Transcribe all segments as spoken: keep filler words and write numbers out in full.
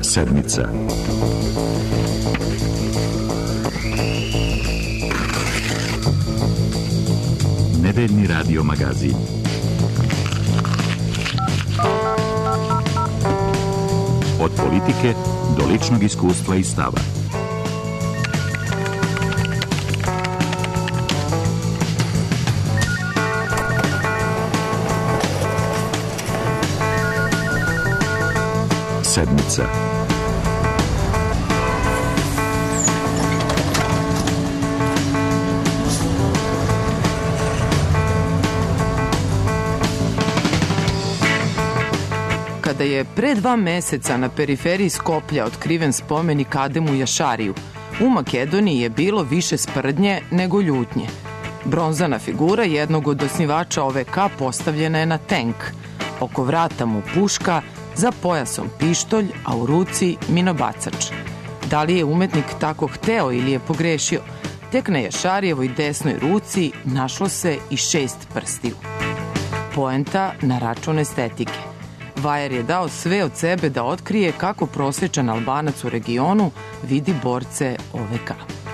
Sedmica. Nedeljni radio magazin. Od politike do ličnog iskustva i stava. Sedmica. Kada je pre dva meseca na periferiji Skoplja otkriven spomenik Ademu Jašariju, u Makedoniji je bilo više sprdnje nego ljutnje. Bronzana figura jednog od osnivača O V K postavljena je na tenk. Oko vrata mu puška, za pojasom pištolj, a u ruci minobacač. Da li je umetnik tako hteo ili je pogrešio? Tek na Jašarijevoj desnoj ruci našlo se i šest prstiju. Poenta na račun estetike. Vajer je dao sve od sebe da otkrije kako prosječan Albanac u regionu vidi borce O V K.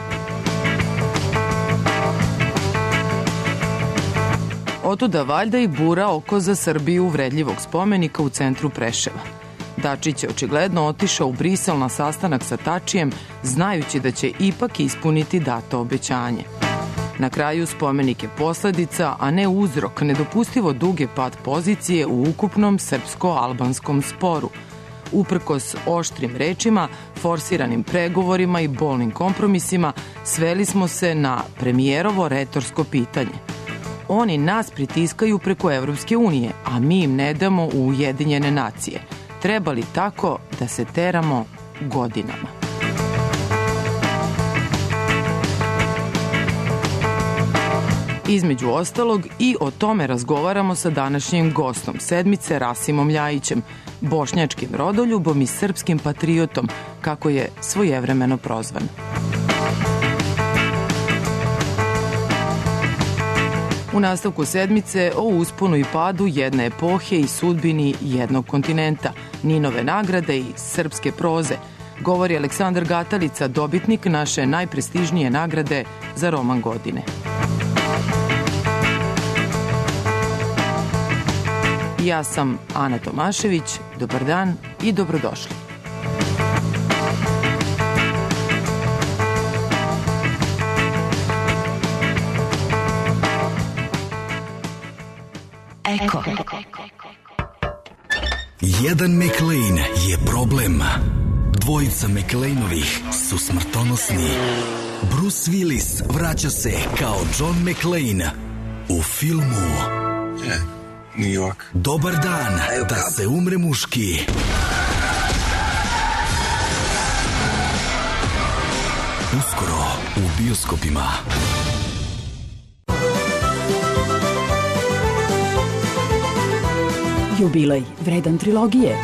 Otuda valjda i bura oko za Srbiju uvredljivog spomenika u centru Preševa. Dačić je očigledno otišao u Brisel na sastanak sa Tačijem, znajući da će ipak ispuniti dato obećanje. Na kraju spomenik je posledica, a ne uzrok nedopustivo duge pad pozicije u ukupnom srpsko-albanskom sporu. Uprkos oštrim rečima, forsiranim pregovorima i bolnim kompromisima, sveli smo se na premijerovo retorsko pitanje. Oni nas pritiskaju preko Evropske unije, a mi im ne damo u Ujedinjene nacije. Treba li tako da se teramo godinama? Između ostalog, i o tome razgovaramo sa današnjim gostom sedmice Rasimom Ljajićem, bošnjačkim rodoljubom i srpskim patriotom, kako je svojevremeno prozvan. U nastavku sedmice o usponu i padu jedne epohe i sudbini jednog kontinenta, Ninove nagrade i srpske proze, govori Aleksandar Gatalica, dobitnik naše najprestižnije nagrade za roman godine. Ja sam Ana Tomašević, dobar dan i dobrodošli. Eko. Jedan McLean je problem. Dvojica McLeanovih su smrtonosni. Bruce Willis vraća se kao John McClane u filmu yeah, New York. Dobar dan, da se umre muški. Uskoro u bioskopima. Jubilej vredan trilogije.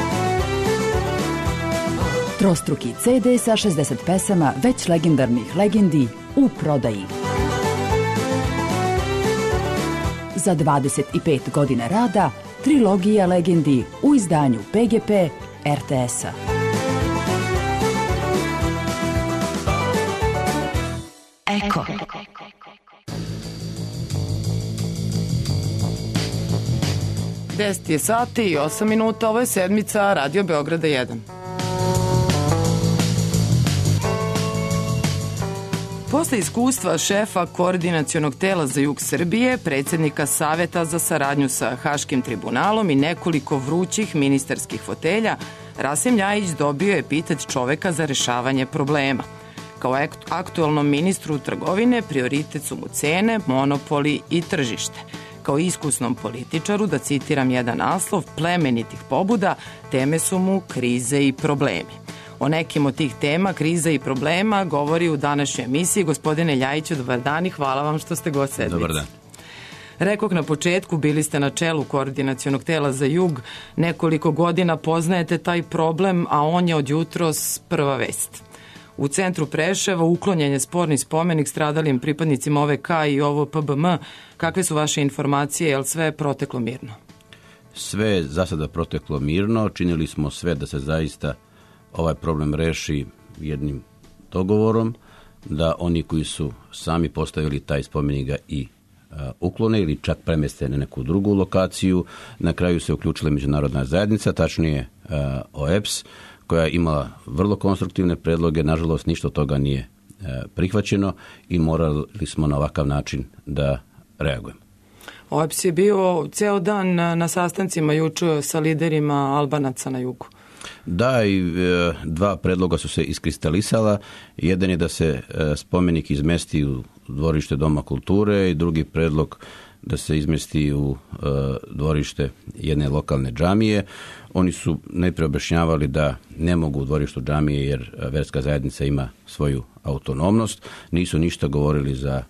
Trostruki ce de sa šezdeset pesama već legendarnih legendi u prodaji. Za dvadeset pet godina rada, trilogija legendi u izdanju P G P R T S-a. Eko. deset je sati i osam minuta, ovo je sedmica Radio Beograda jedan. Posle iskustva šefa koordinacionog tela za jug Srbije, predsjednika Saveta za saradnju sa Haškim tribunalom i nekoliko vrućih ministarskih fotelja, Rasim Ljajić dobio je epitet čoveka za rešavanje problema. Kao aktualnom ministru trgovine prioritet su mu cene, monopoli i tržište. Kao iskusnom političaru, da citiram jedan naslov, plemenitih pobuda, teme su mu krize i problemi. O nekim od tih tema, kriza i problema, govori u današnjoj emisiji. Gospodine Ljajiću, dobar dan i hvala vam što ste gost sedmice. Dobar dan. Rekog na početku, bili ste na čelu koordinacionog tela za jug, nekoliko godina poznajete taj problem, a on je od jutros prva vest. U centru Preševa uklonjen je sporni spomenik stradalim pripadnicima O V K i O V P B M. Kakve su vaše informacije, je li sve proteklo mirno? Sve je za sada proteklo mirno, činili smo sve da se zaista ovaj problem reši jednim dogovorom, da oni koji su sami postavili taj spomenik ga i uh, uklone ili čak premeste na neku drugu lokaciju. Na kraju se uključila međunarodna zajednica, tačnije uh, O E B S, koja je imala vrlo konstruktivne predloge. Nažalost, ništa od toga nije uh, prihvaćeno i morali smo na ovakav način da reagujemo. O E B S je bio ceo dan na sastancima juče sa liderima Albanaca na jugu. Da, i e, dva predloga su se iskristalisala. Jedan je da se e, spomenik izmesti u dvorište Doma kulture i drugi predlog da se izmesti u e, dvorište jedne lokalne džamije. Oni su najprije objašnjavali da ne mogu u dvorištu džamije jer verska zajednica ima svoju autonomnost. Nisu ništa govorili za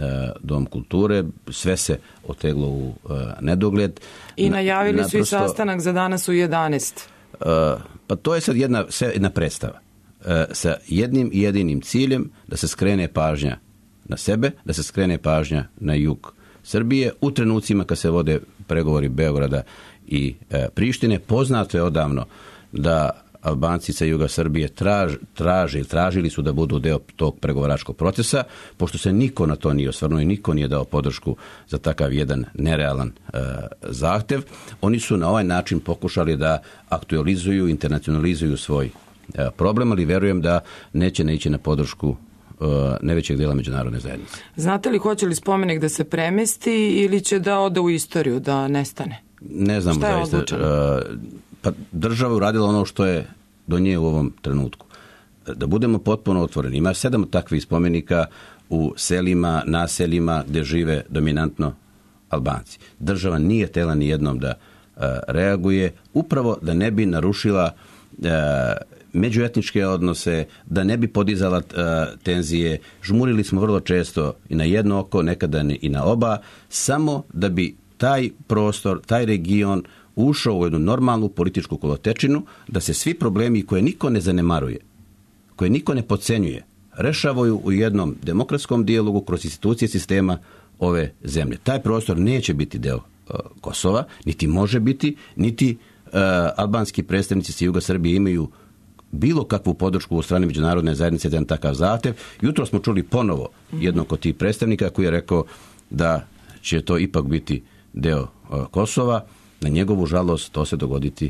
Dom kulture, sve se oteglo u uh, nedogled. I najavili Na, su naprosto, i sastanak za danas u jedanaest. Uh, pa to je sad jedna, jedna predstava. Uh, sa jednim i jedinim ciljem da se skrene pažnja na sebe, da se skrene pažnja na jug Srbije u trenucima kad se vode pregovori Beograda i uh, Prištine. Poznato je odavno da Albanci sa juga Srbije traž, traži, tražili su da budu deo tog pregovaračkog procesa, pošto se niko na to nije osvrnuo i niko nije dao podršku za takav jedan nerealan e, zahtev. Oni su na ovaj način pokušali da aktualizuju, internacionalizuju svoj e, problem, ali verujem da neće naići na podršku e, najvećeg dela međunarodne zajednice. Znate li hoće li spomenik da se premesti ili će da ode u istoriju, da nestane? Ne znam, šta je zaista. odlučeno? E, Pa država je uradila ono što je do nje u ovom trenutku. Da budemo potpuno otvoreni. Ima sedam takvih spomenika u selima, naseljima gdje žive dominantno Albanci. Država nije htjela ni jednom da uh, reaguje, upravo da ne bi narušila uh, međuetničke odnose, da ne bi podizala uh, tenzije. Žmurili smo vrlo često i na jedno oko, nekada i na oba, samo da bi taj prostor, taj region ušao u jednu normalnu političku kolotečinu, da se svi problemi koje niko ne zanemaruje, koje niko ne podcenjuje, rešavaju u jednom demokratskom dijalogu kroz institucije sistema ove zemlje. Taj prostor neće biti deo uh, Kosova, niti može biti, niti uh, albanski predstavnici sa juga Srbije imaju bilo kakvu podršku u strani međunarodne zajednice za jedan takav zahtev. Jutro smo čuli ponovo jednog od tih predstavnika koji je rekao da će to ipak biti deo uh, Kosova. Na njegovu žalost to se dogoditi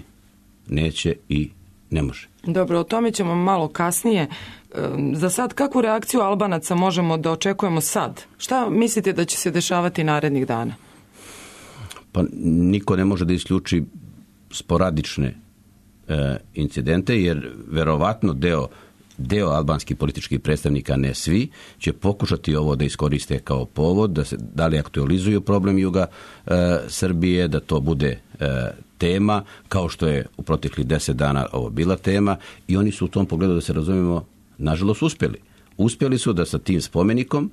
neće i ne može. Dobro, o tome ćemo malo kasnije. Za sad, kakvu reakciju Albanaca možemo da očekujemo sad? Šta mislite da će se dešavati narednih dana? Pa niko ne može da isključi sporadične e, incidente, jer verovatno deo deo albanskih političkih predstavnika, ne svi, će pokušati ovo da iskoriste kao povod, da se dalje aktualizuju problem juga e, Srbije, da to bude e, tema, kao što je u proteklih deset dana ovo bila tema, i oni su u tom pogledu, da se razumijemo, nažalost uspjeli. Uspjeli su da sa tim spomenikom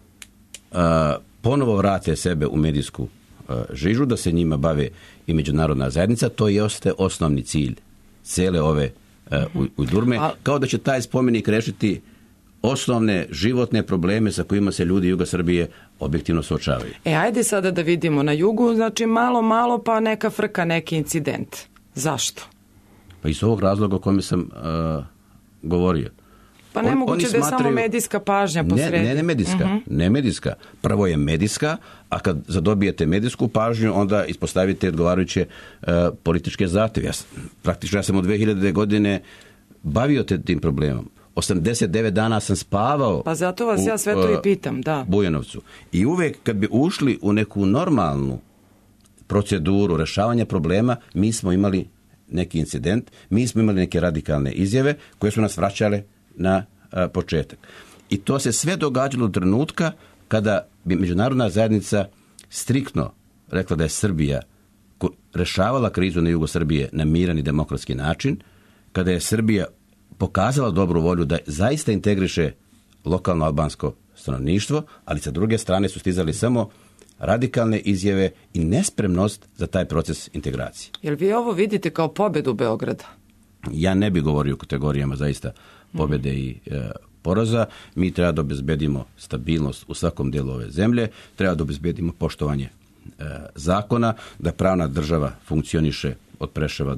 e, ponovo vrate sebe u medijsku e, žižu, da se njima bave i međunarodna zajednica. To je ostaje osnovni cilj cele ove U, u Durme, kao da će taj spomenik rešiti osnovne životne probleme sa kojima se ljudi juga Srbije objektivno suočavaju. E, ajde sada da vidimo na jugu, znači malo, malo pa neka frka, neki incident. Zašto? Pa iz ovog razloga o kome sam uh, govorio. Pa nemoguće da je samo medijska pažnja posredi. Ne, ne, ne medijska, uh-huh. ne medijska. Prvo je medijska, a kad zadobijete medijsku pažnju, onda ispostavite odgovarajuće uh, političke zahtjeve. Ja, praktično ja sam od dve hiljade godine bavio te tim problemom. osamdeset devet dana sam spavao. Pa zato vas u, ja sve to uh, i pitam, da. Bujanovcu. I uvek kad bi ušli u neku normalnu proceduru rešavanja problema, mi smo imali neki incident, mi smo imali neke radikalne izjave koje su nas vraćale na a, početak. I to se sve događalo do trenutka kada bi međunarodna zajednica striktno rekla da je Srbija rešavala krizu na jugu Srbije na miran i demokratski način, kada je Srbija pokazala dobru volju da zaista integriše lokalno albansko stanovništvo, ali sa druge strane su stizali samo radikalne izjave i nespremnost za taj proces integracije. Jel vi ovo vidite kao pobedu Beograda? Ja ne bih govorio u kategorijama zaista pobjede mm. i e, poraza. Mi treba da obezbedimo stabilnost u svakom dijelu ove zemlje, treba da obezbedimo poštovanje e, zakona, da pravna država funkcioniše od Preševa do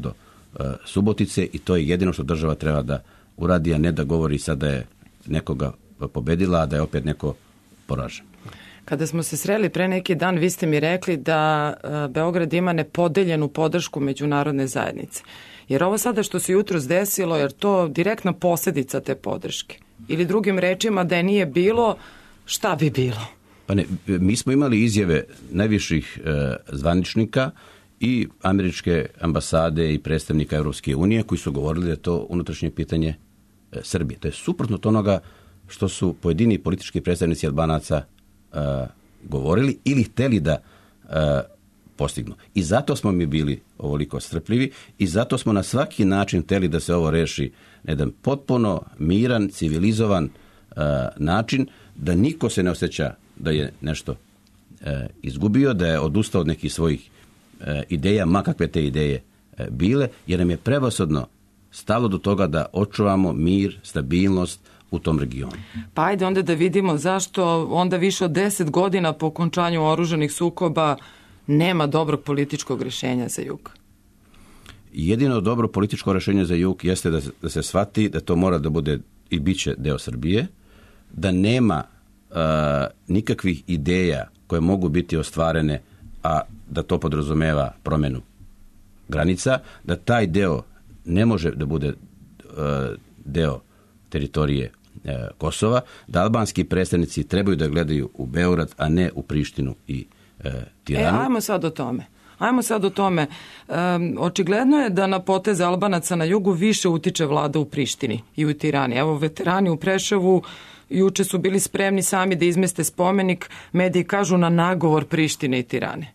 uh, Subotice i to je jedino što država treba da uradi, a ne da govori sad da je nekoga pobedila, a da je opet neko poražen. Kada smo se sreli pre neki dan, vi ste mi rekli da uh, Beograd ima nepodeljenu podršku međunarodne zajednice. Jer ovo sada što se jutros desilo, jer to direktna posljedica te podrške. Ili drugim rečima, da je nije bilo, šta bi bilo? Pa ne, mi smo imali izjave najviših e, zvaničnika i američke ambasade i predstavnika Europske unije koji su govorili da je to unutrašnje pitanje e, Srbije. To je suprotno od onoga što su pojedini politički predstavnici Albanaca e, govorili ili hteli da e, postignu. I zato smo mi bili ovoliko strpljivi i zato smo na svaki način hteli da se ovo reši na jedan potpuno miran, civilizovan uh, način, da niko se ne osjeća da je nešto uh, izgubio, da je odustao od nekih svojih uh, ideja, ma kakve te ideje uh, bile, jer nam je prevashodno stalo do toga da očuvamo mir, stabilnost u tom regionu. Pa ajde onda da vidimo zašto onda više od deset godina po okončanju oružanih sukoba nema dobrog političkog rješenja za jug. Jedino dobro političko rješenje za jug jeste da, da se shvati da to mora da bude i bit će deo Srbije, da nema uh, nikakvih ideja koje mogu biti ostvarene, a da to podrazumeva promjenu granica, da taj deo ne može da bude uh, deo teritorije uh, Kosova, da albanski predstavnici trebaju da gledaju u Beograd, a ne u Prištinu i uh, Tiranu. E, ajmo sad o tome. Ajmo sad o tome. Um, očigledno je da na poteze Albanaca na jugu više utiče vlada u Prištini i u Tirani. Evo, veterani u Preševu juče su bili spremni sami da izmeste spomenik, mediji kažu na nagovor Prištine i Tirane.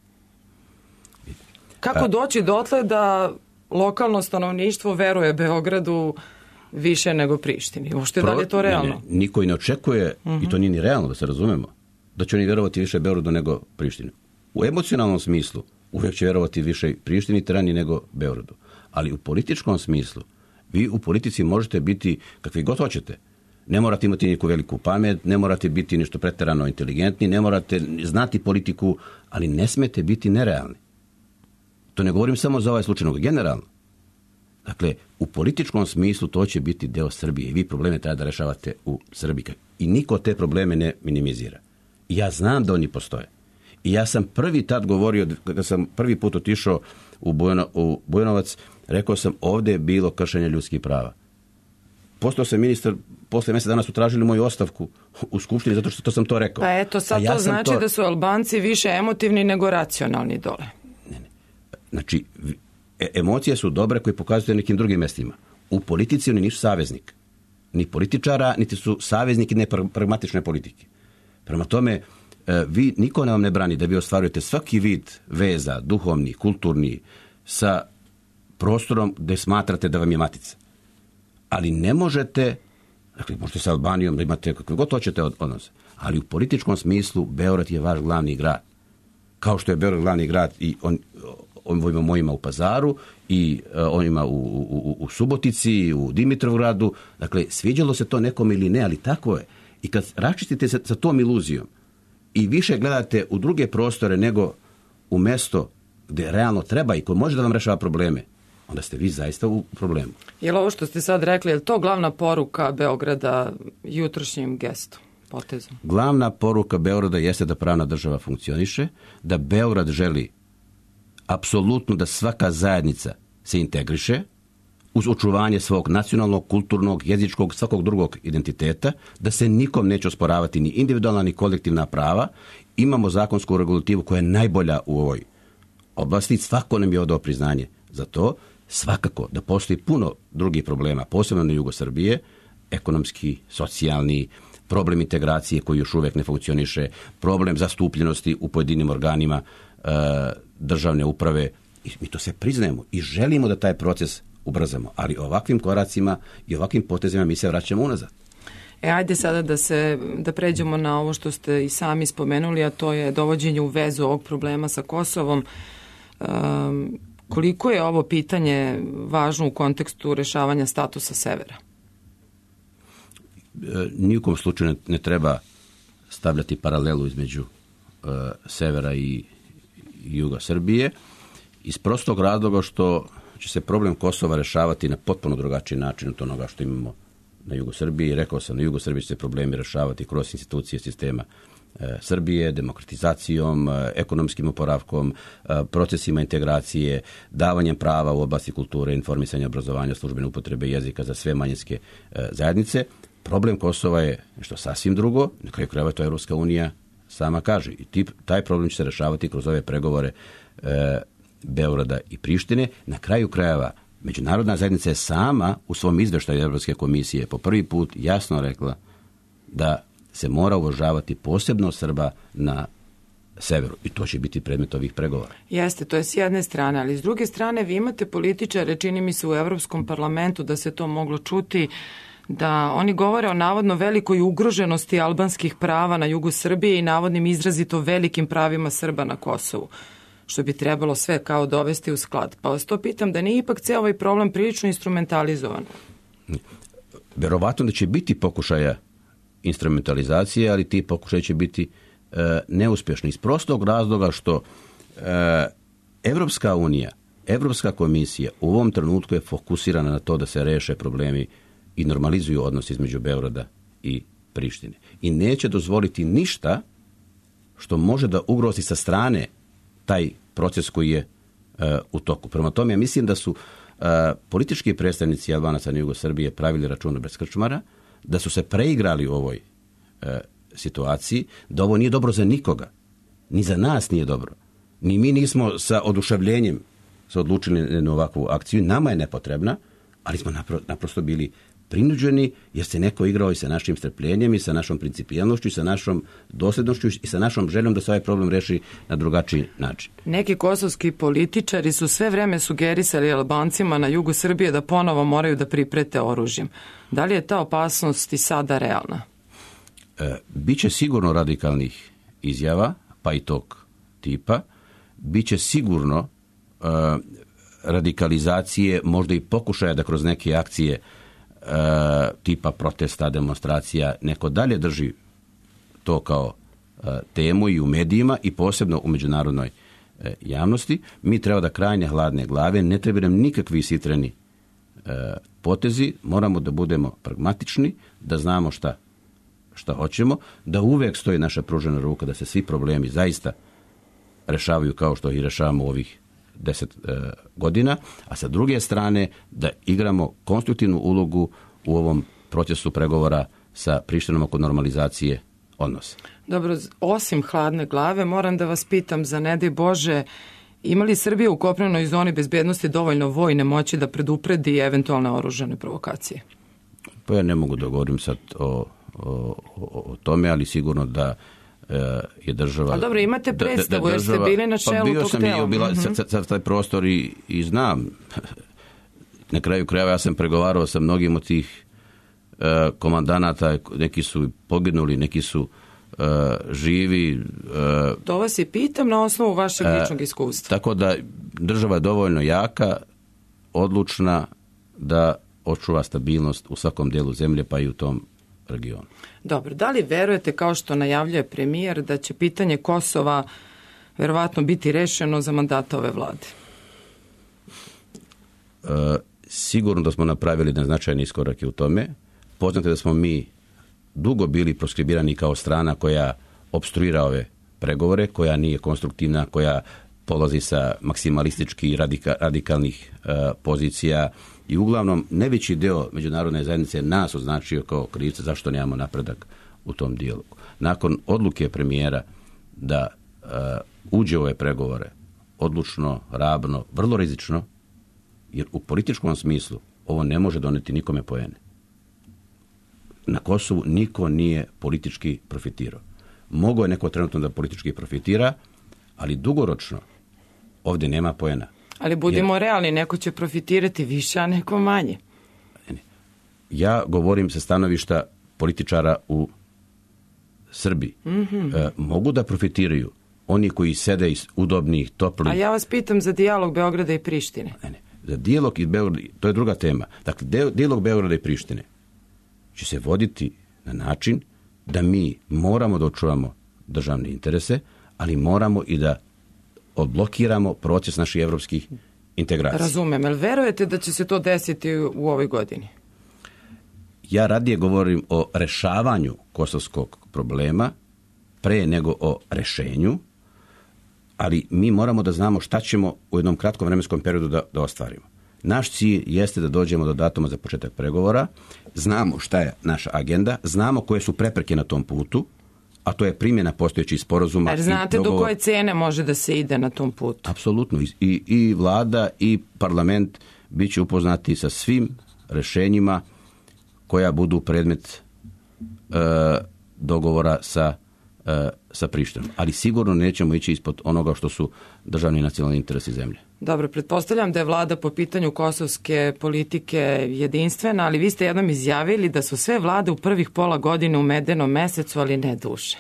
Kako doći dotle da lokalno stanovništvo veruje Beogradu više nego Prištini? Uopšte Pro, da li je to realno? Ne, ne, niko i ne očekuje, uh-huh. i to nije ni realno, da se razumemo, da će oni verovati više Beogradu nego Prištini. U emocionalnom smislu uvijek će vjerovati više Prištini, Tirani nego Beogradu. Ali u političkom smislu, vi u politici možete biti kakvi god hoćete. Ne morate imati neku veliku pamet, ne morate biti nešto pretjerano inteligentni, ne morate znati politiku, ali ne smete biti nerealni. To ne govorim samo za ovaj slučaj, nego generalno. Dakle, u političkom smislu to će biti deo Srbije i vi probleme treba da rešavate u Srbiji. I niko te probleme ne minimizira. I ja znam da oni postoje. I ja sam prvi tad govorio, kada sam prvi put otišao u, Bujano, u Bujanovac, rekao sam ovdje je bilo kršenje ljudskih prava. Postao sam ministar, posle mjesec dana su tražili moju ostavku u Skupštini zato što to sam to rekao. Pa eto, sad ja to znači to... da su Albanci više emotivni nego racionalni dole. Ne, ne. Znači, emocije su dobre koje pokazuju nekim drugim mjestima. U politici oni nisu saveznik. Ni političara, niti su savezniki ne pragmatične politike. Prema tome, vi, niko ne vam ne brani da vi ostvarujete svaki vid veza, duhovni, kulturni, sa prostorom gdje smatrate da vam je matica. Ali ne možete, dakle, možete sa Albanijom da imate kakve god hoćete odnose, ali u političkom smislu Beograd je vaš glavni grad. Kao što je Beograd glavni grad i on, on ima mojima u Pazaru i uh, on ima u, u, u Subotici, u Dimitrovgradu. Dakle, sviđalo se to nekom ili ne, ali tako je. I kad raščistite sa, sa tom iluzijom i više gledate u druge prostore nego u mesto gdje realno treba i ko može da vam rešava probleme, onda ste vi zaista u problemu. Je li ovo što ste sad rekli, je li to glavna poruka Beograda jutrošnjim gestom, potezom? Glavna poruka Beograda jeste da pravna država funkcioniše, da Beograd želi apsolutno da svaka zajednica se integriše uz očuvanje svog nacionalnog, kulturnog, jezičkog, svakog drugog identiteta, da se nikom neće osporavati ni individualna ni kolektivna prava. Imamo zakonsku regulativu koja je najbolja u ovoj oblasti, svako nam je odao priznanje za to. Svakako da postoji puno drugih problema, posebno na jugu Srbije, ekonomski, socijalni, problem integracije koji još uvijek ne funkcioniše, problem zastupljenosti u pojedinim organima e, državne uprave. I mi to sve priznajemo i želimo da taj proces ubrzamo, ali ovakvim koracima i ovakvim potezima mi se vraćamo unazad. E, ajde sada da se da pređemo na ovo što ste i sami spomenuli, a to je dovođenje u vezu ovog problema sa Kosovom. Um, koliko je ovo pitanje važno u kontekstu rešavanja statusa severa? E, nijukom slučaju ne, ne treba stavljati paralelu između e, severa i juga Srbije, iz prostog razloga što će se problem Kosova rešavati na potpuno drugačiji način od onoga što imamo na jugu Srbije. Rekao sam, na jugu Srbije će se problemi rešavati kroz institucije sistema e, Srbije, demokratizacijom, e, ekonomskim oporavkom, e, procesima integracije, davanjem prava u oblasti kulture, informisanja, obrazovanja, službene upotrebe jezika za sve manjinske e, zajednice. Problem Kosova je nešto sasvim drugo. Na kraju krajeva to Evropska unija sama kaže. I tip, taj problem će se rešavati kroz ove pregovore e, Beograda i Prištine. Na kraju krajeva međunarodna zajednica je sama u svom izveštaju Evropske komisije po prvi put jasno rekla da se mora uvažavati posebno Srba na severu. I to će biti predmet ovih pregovora. Jeste, to je s jedne strane, ali s druge strane vi imate političare, čini mi se u Evropskom parlamentu da se to moglo čuti, da oni govore o navodno velikoj ugroženosti albanskih prava na jugu Srbije i navodnim izrazito velikim pravima Srba na Kosovu, što bi trebalo sve kao dovesti u sklad. Pa vas to pitam, da nije ipak ceo ovaj problem prilično instrumentalizovan? Verovatno da će biti pokušaja instrumentalizacije, ali ti pokušaj će biti e, neuspješni. Iz prostog razloga što e, Evropska unija, Evropska komisija u ovom trenutku je fokusirana na to da se reše problemi i normalizuju odnos između Beograda i Prištine. I neće dozvoliti ništa što može da ugrozi sa strane taj proces koji je uh, u toku. Prema tome, ja mislim da su uh, politički predstavnici Albanaca na jugu Srbije pravili račun bez krčmara, da su se preigrali u ovoj uh, situaciji, da ovo nije dobro za nikoga. Ni za nas nije dobro. Ni mi nismo sa oduševljenjem se odlučili na ovakvu akciju. Nama je nepotrebna, ali smo napro, naprosto bili prinuđeni jer se neko igrao i sa našim strpljenjem i sa našom principijelnošću i sa našom dosljednošću i sa našom željom da se ovaj problem reši na drugačiji način. Neki kosovski političari su sve vreme sugerisali Albancima na jugu Srbije da ponovo moraju da priprete oružjem. Da li je ta opasnost i sada realna? E, Biće sigurno radikalnih izjava, pa i tog tipa. Biće sigurno e, radikalizacije, možda i pokušaja da kroz neke akcije E, tipa protesta, demonstracija, neko dalje drži to kao e, temu i u medijima i posebno u međunarodnoj e, javnosti. Mi treba da krajnje hladne glave, ne treba nam nikakvi sitreni e, potezi, moramo da budemo pragmatični, da znamo šta, šta hoćemo, da uvek stoji naša pružena ruka, da se svi problemi zaista rešavaju kao što i rešavamo ovih deset e, godina, a sa druge strane da igramo konstruktivnu ulogu u ovom procesu pregovora sa Prištinom oko normalizacije odnosa. Dobro, osim hladne glave, moram da vas pitam za ne daj Bože, ima li Srbija u kopnenoj zoni bezbednosti dovoljno vojne moći da predupredi eventualne oružane provokacije? Pa ja ne mogu da govorim sad o, o, o, o tome, ali sigurno da je država... A dobro, imate predstavu, da, da, da država, jer ste bili na čelu pa bio tog sam tela. i obila, mm-hmm. sa, sa taj prostor i, i znam. Na kraju krajeva ja sam pregovarao sa mnogim od tih uh, komandanata, neki su poginuli, neki su uh, živi. Uh, to vas i pitam na osnovu vašeg uh, ličnog iskustva. Tako da država je dovoljno jaka, odlučna da očuva stabilnost u svakom delu zemlje, pa i u tom regionu. Dobro, da li verujete, kao što najavljuje premijer, da će pitanje Kosova verovatno biti rešeno za mandata ove vlade? E, sigurno da smo napravili značajne iskorake u tome. Poznate da smo mi dugo bili proskribirani kao strana koja opstruira ove pregovore, koja nije konstruktivna, koja polazi sa maksimalistički radika, radikalnih e, pozicija i uglavnom najveći deo međunarodne zajednice nas označio kao krivca zašto nemamo napredak u tom dijalogu. Nakon odluke premijera da e, uđe u ove pregovore odlučno, rabno, vrlo rizično, jer u političkom smislu ovo ne može doneti nikome poene. Na Kosovu niko nije politički profitirao. Mogao je neko trenutno da politički profitira, ali dugoročno ovdje nema poena. Ali budimo jer, realni, neko će profitirati više, a neko manje. Ja govorim sa stanovišta političara u Srbiji. Mm-hmm. E, mogu da profitiraju oni koji sede iz udobnih, toplih... A ja vas pitam za dijalog Beograda i Prištine. Ne, ne. Za dijalog i Beograda, to je druga tema. Dakle, dijalog Beograda i Prištine će se voditi na način da mi moramo da očuvamo državne interese, ali moramo i da odblokiramo proces naših evropskih integracije. Razumem, jel verujete da će se to desiti u ovoj godini? Ja radije govorim o rešavanju kosovskog problema pre nego o rešenju, ali mi moramo da znamo šta ćemo u jednom kratkom vremenskom periodu da, da ostvarimo. Naš cilj jeste da dođemo do datuma za početak pregovora, znamo šta je naša agenda, znamo koje su prepreke na tom putu, a to je primjena postojećih sporazuma. Jer znate do koje cene može da se ide na tom putu? Apsolutno. I, i vlada i parlament bit će upoznati sa svim rešenjima koja budu predmet e, dogovora sa, e, sa Prištinom. Ali sigurno nećemo ići ispod onoga što su državni i nacionalni interesi zemlje. Dobro, pretpostavljam da je vlada po pitanju kosovske politike jedinstvena, ali vi ste jednom izjavili da su sve vlade u prvih pola godine u medenom mesecu, ali ne duže.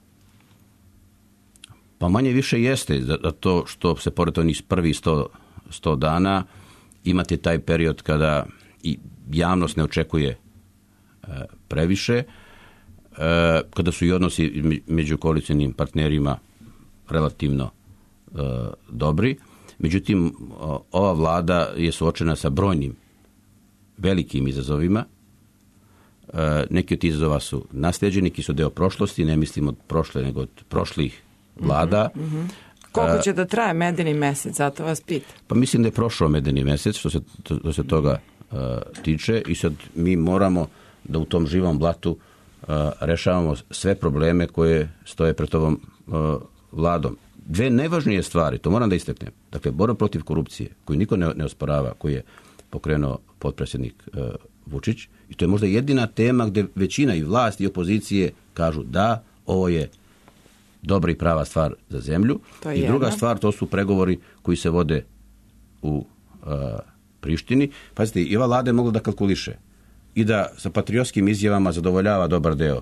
Pa manje više jeste, da to što se pored onih prvih sto dana imate taj period kada i javnost ne očekuje e, previše, e, kada su i odnosi među koalicionim partnerima relativno e, dobri. Međutim, ova vlada je suočena sa brojnim velikim izazovima. E, neki od izazova su naslijeđeni, neki su deo prošlosti, ne mislim od prošle nego od prošlih vlada. Mm-hmm, mm-hmm. Koliko će da traje medeni mesec, zato vas pitam? Pa mislim da je prošao medeni mesec što se, to, se toga uh, tiče i sad mi moramo da u tom živom blatu uh, rešavamo sve probleme koje stoje pred ovom uh, vladom. Dve najvažnije stvari, to moram da istaknem. Dakle, borba protiv korupcije, koju niko ne, ne osporava, koju je pokrenuo potpredsjednik uh, Vučić. I to je možda jedina tema gdje većina i vlast i opozicije kažu da, ovo je dobra i prava stvar za zemlju. I jedna. Druga stvar, to su pregovori koji se vode u uh, Prištini. Pazite, i ova vlada je mogla da kalkuliše i da sa patriotskim izjavama zadovoljava dobar deo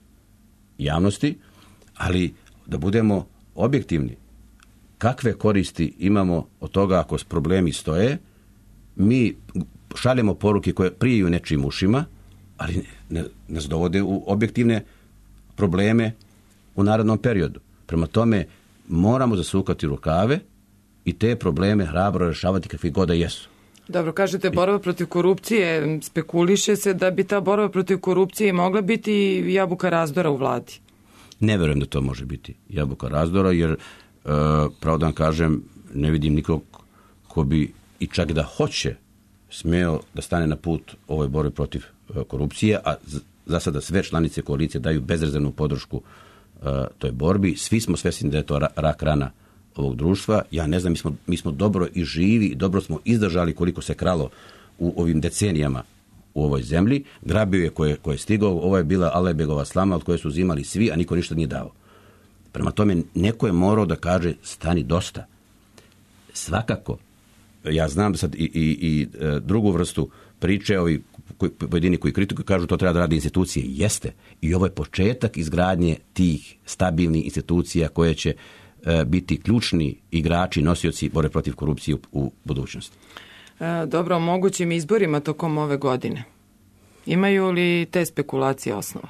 javnosti, ali da budemo objektivni. Kakve koristi imamo od toga ako problemi stoje? Mi šaljemo poruke koje prijaju nečim ušima, ali ne, nas dovode u objektivne probleme u narednom periodu. Prema tome, moramo zasukati rukave i te probleme hrabro rešavati kakvi god da jesu. Dobro, kažete borba protiv korupcije, spekuliše se da bi ta borba protiv korupcije mogla biti jabuka razdora u vladi. Ne verujem da to može biti jabuka razdora, jer e, pravo da vam kažem, ne vidim nikog ko bi i čak da hoće smeo da stane na put ovoj borbi protiv e, korupcije, a z, za sada sve članice koalicije daju bezrezervnu podršku Uh, toj borbi. Svi smo svesni da je to rak rana ovog društva. Ja ne znam, mi smo, mi smo dobro i živi i dobro smo izdržali koliko se kralo u ovim decenijama u ovoj zemlji. Grabio je ko je, ko je stigao, ovo je bila Alajbegova slama od koje su uzimali svi, a niko ništa nije dao. Prema tome, neko je morao da kaže stani dosta. Svakako, ja znam da sad i, i, i drugu vrstu priče, ovi koji, pojedini koji kritikuju kažu to treba da radi institucije. Jeste. I ovo je početak izgradnje tih stabilnih institucija koje će e, biti ključni igrači, nosioci borbe protiv korupcije u, u budućnosti. E, dobro, o mogućim izborima tokom ove godine. Imaju li te spekulacije osnova?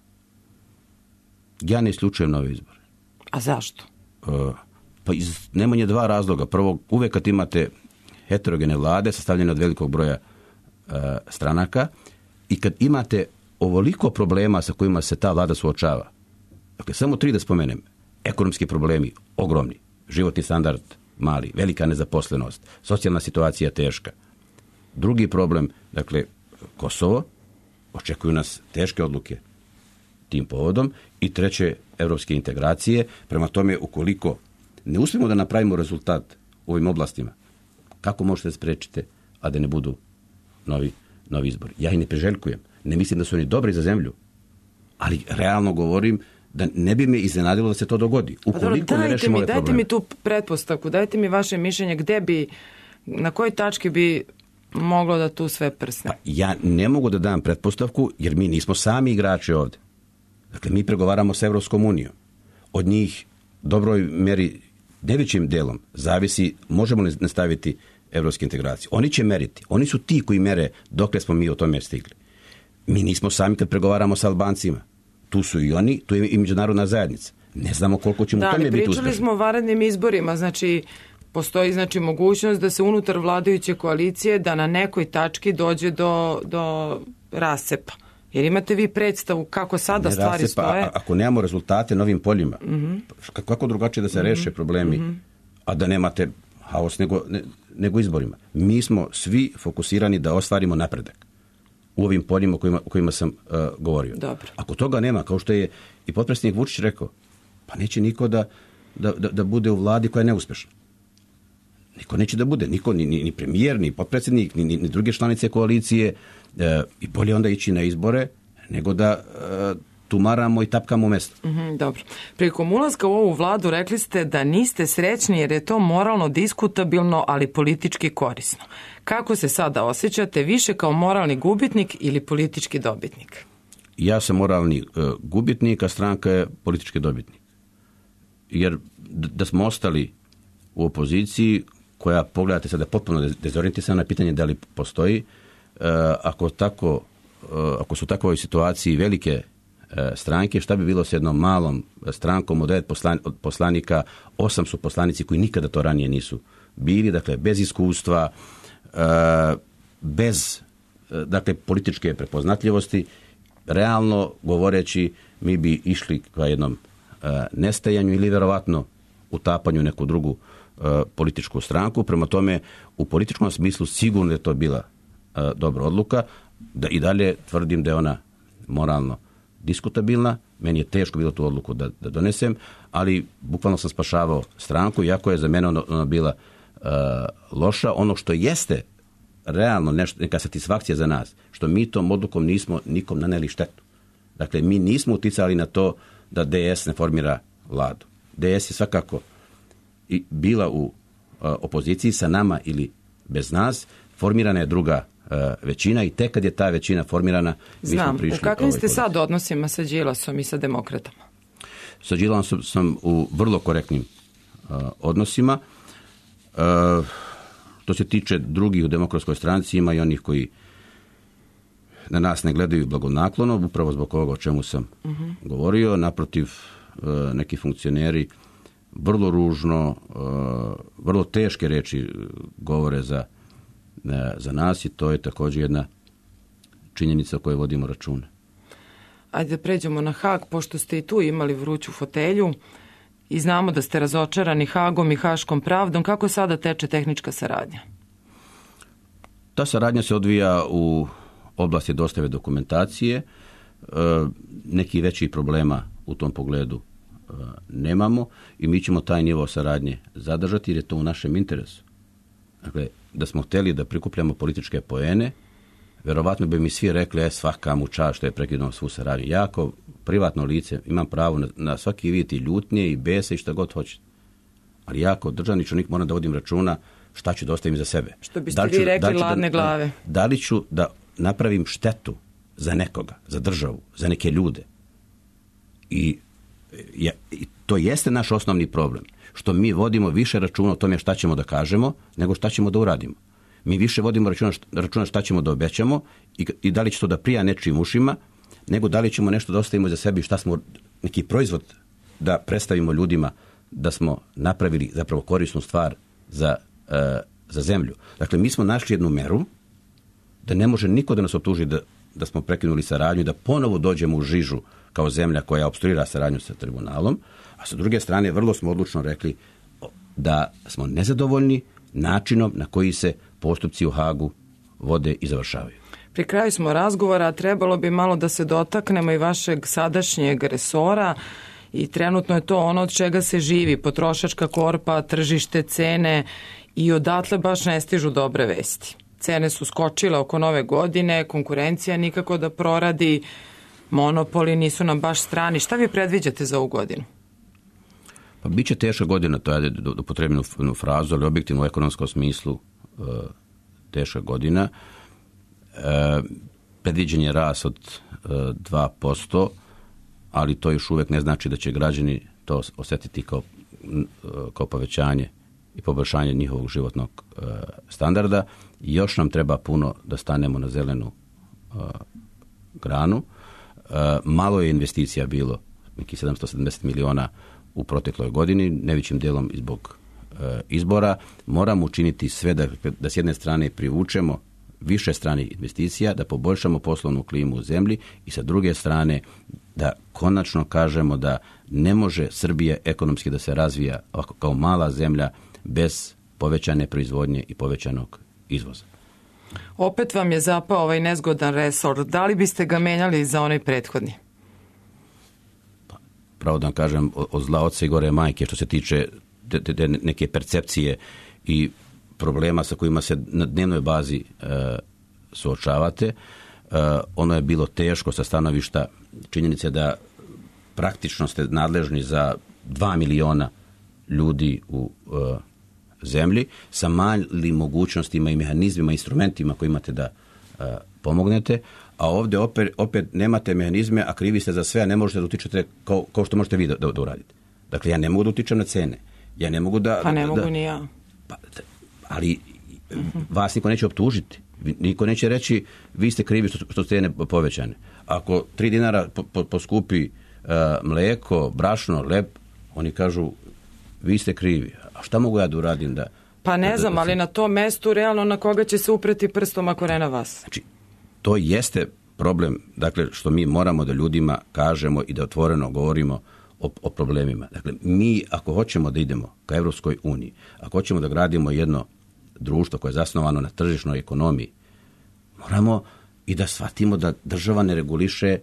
Ja ne isključujem nove izbore. A zašto? E, pa iz najmanje dva razloga. Prvo, uvek kad imate heterogene vlade sastavljene od velikog broja stranaka i kad imate ovoliko problema sa kojima se ta vlada suočava, dakle, samo tri da spomenem, ekonomski problemi ogromni, životni standard mali, velika nezaposlenost, socijalna situacija teška. Drugi problem, dakle, Kosovo, očekuju nas teške odluke tim povodom i treće, evropske integracije. Prema tome, ukoliko ne uspijemo da napravimo rezultat u ovim oblastima, kako možete da sprečite, a da ne budu Novi, novi izbori. Ja ih ne priželjkujem. Ne mislim da su oni dobri za zemlju. Ali realno govorim da ne bi me iznenadilo da se to dogodi. Ukoliko pa, ne rešimo ove probleme. Dajte mi tu pretpostavku, dajte mi vaše mišljenje gde bi, na kojoj tački bi moglo da tu sve prsne. Pa, ja ne mogu da dam pretpostavku jer mi nismo sami igrači ovde. Dakle, mi pregovaramo sa Evropskom unijom. Od njih dobroj meri, najvećim delom, zavisi možemo li nastaviti evropske integracije. Oni će meriti. Oni su ti koji mere dokle smo mi o tome stigli. Mi nismo sami kad pregovaramo sa Albancima. Tu su i oni, tu je i međunarodna zajednica. Ne znamo koliko ćemo da, u tome biti uspješni. Da, pričali smo o vanrednim izborima, znači postoji znači mogućnost da se unutar vladajuće koalicije da na nekoj tački dođe do, do rascepa. Jer imate vi predstavu kako sada ne stvari rascepa, stoje? A, ako nemamo rezultate na ovim poljima, mm-hmm. kako drugačije da se mm-hmm. reše problemi, mm-hmm. a da nemate haos nego, ne, nego izborima. Mi smo svi fokusirani da ostvarimo napredak u ovim poljima o kojima, o kojima sam uh, govorio. Dobro. Ako toga nema, kao što je i potpredsjednik Vučić rekao, pa neće niko da, da, da, da bude u vladi koja je neuspešna. Niko neće da bude, niko, ni, ni premijer, ni potpredsjednik, ni, ni, ni druge članice koalicije, e, i bolje onda ići na izbore, nego da e, tumaramo i tapkamo mesto. Mm-hmm, dobro. Prilikom ulaska u ovu vladu rekli ste da niste srećni jer je to moralno diskutabilno, ali politički korisno. Kako se sada osjećate, više kao moralni gubitnik ili politički dobitnik? Ja sam moralni e, gubitnik, a stranka je politički dobitnik. Jer da smo ostali u opoziciji, koja, pogledate sada, potpuno dezorijentisana na pitanje da li postoji, e, ako, tako, e, ako su u takvoj situaciji velike e, stranke, šta bi bilo s jednom malom strankom od devet poslan, od poslanika, osam su poslanici koji nikada to ranije nisu bili, dakle, bez iskustva, e, bez e, dakle, političke prepoznatljivosti, realno govoreći, mi bi išli ka jednom e, nestajanju ili vjerovatno utapanju neku drugu političku stranku. Prema tome, u političkom smislu sigurno je to bila uh, dobra odluka. Da i dalje tvrdim da je ona moralno diskutabilna. Meni je teško bilo tu odluku da, da donesem, ali bukvalno sam spašavao stranku, iako je za mene ona, ona bila uh, loša. Ono što jeste realno nešto, neka satisfakcija za nas, što mi tom odlukom nismo nikom naneli štetu. Dakle, mi nismo uticali na to da D S ne formira vladu. D S je svakako i bila u uh, opoziciji sa nama ili bez nas, formirana je druga uh, većina i tek kad je ta većina formirana, mi Znam, smo prišli. U kakvim ste sad odnosima sa Đilasom i sa demokratama? Sa Đilasom sam u vrlo korektnim uh, odnosima. Uh, to se tiče drugih u Demokratskoj stranci, ima i onih koji na nas ne gledaju blagonaklono, upravo zbog ovoga o čemu sam uh-huh. govorio. Naprotiv, uh, neki funkcioneri vrlo ružno, vrlo teške reči govore za, za nas i to je također jedna činjenica o kojoj vodimo računa. Ajde da pređemo na Hag, pošto ste i tu imali vruću fotelju i znamo da ste razočarani Hagom i haškom pravdom. Kako sada teče tehnička saradnja? Ta saradnja se odvija u oblasti dostave dokumentacije. Neki većih problema u tom pogledu nemamo i mi ćemo taj nivo saradnje zadržati jer je to u našem interesu. Dakle, da smo htjeli da prikupljamo političke poene, verovatno bi mi svi rekli, e, svaka mu čast što je prekinuo svu saradnju. Jako privatno lice, imam pravo na, na svaki vid i ljutnje i bese i šta god hoćete. Ali jako državni činovnik moram da vodim računa šta ću da ostavim za sebe. Što biste vi rekli, ladne da, glave. Da li ću da napravim štetu za nekoga, za državu, za neke ljude. I Je, to jeste naš osnovni problem, što mi vodimo više računa o tome šta ćemo da kažemo, nego šta ćemo da uradimo. Mi više vodimo računa, računa šta ćemo da obećamo i, i da li će to da prija nečijim ušima, nego da li ćemo nešto da ostavimo za sebe i šta smo, neki proizvod da predstavimo ljudima da smo napravili zapravo korisnu stvar za, uh, za zemlju. Dakle, mi smo našli jednu meru da ne može niko da nas optuži da, da smo prekinuli saradnju, da ponovo dođemo u žižu kao zemlja koja opstruira saradnju sa tribunalom, a sa druge strane vrlo smo odlučno rekli da smo nezadovoljni načinom na koji se postupci u Hagu vode i završavaju. Pri kraju smo razgovora, a trebalo bi malo da se dotaknemo i vašeg sadašnjeg resora i trenutno je to ono od čega se živi, potrošačka korpa, tržište, cene i odatle baš ne stižu dobre vesti. Cene su skočile oko nove godine, konkurencija nikako da proradi, monopoli nisu nam baš strani. Šta vi predviđate za ovu godinu? Pa biće teška godina, to je da upotrebim frazu, ali objektivno u ekonomskom smislu e, teška godina. E, predviđen je rast od e, dva posto, ali to još uvijek ne znači da će građani to osjetiti kao, kao povećanje i poboljšanje njihovog životnog e, standarda. Još nam treba puno da stanemo na zelenu e, granu. E, malo je investicija bilo, neki sedamsto sedamdeset miliona u protekloj godini, najvećim dijelom i zbog e, izbora, moramo učiniti sve da, da s jedne strane privučemo više strane investicija, da poboljšamo poslovnu klimu u zemlji i sa druge strane da konačno kažemo da ne može Srbija ekonomski da se razvija ovako kao mala zemlja bez povećane proizvodnje i povećanog izvoza. Opet vam je zapao ovaj nezgodan resor. Da li biste ga menjali za onaj prethodni? Pa, pravo da vam kažem, od zla oca i gore majke što se tiče te, te, te neke percepcije i problema sa kojima se na dnevnoj bazi e, suočavate. E, ono je bilo teško sa stanovišta činjenice da praktično ste nadležni za dva miliona ljudi u e, zemlji sa malim mogućnostima i mehanizmima, instrumentima koje imate da e, pomognete, a ovdje opet, opet nemate mehanizme, a krivi ste za sve, a ne možete da utičete kao, kao što možete vi da, da, da uradite. Dakle, ja ne mogu da utičem na cene. Ja ne mogu da... Pa ne da, mogu da, ni ja. Pa, ali vas niko neće optužiti. Niko neće reći vi ste krivi što, što cene povećane. Ako tri dinara po, po, poskupi uh, mleko, brašno, lep, oni kažu vi ste krivi. A šta mogu ja da uradim da... Pa ne da, znam, da, ali na tom mestu realno na koga će se upreti prstom ako ne na vas? Znači, to jeste problem, dakle, što mi moramo da ljudima kažemo i da otvoreno govorimo o, o problemima. Dakle, mi ako hoćemo da idemo ka Evropskoj uniji, ako hoćemo da gradimo jedno društvo koje je zasnovano na tržišnoj ekonomiji, moramo i da shvatimo da država ne reguliše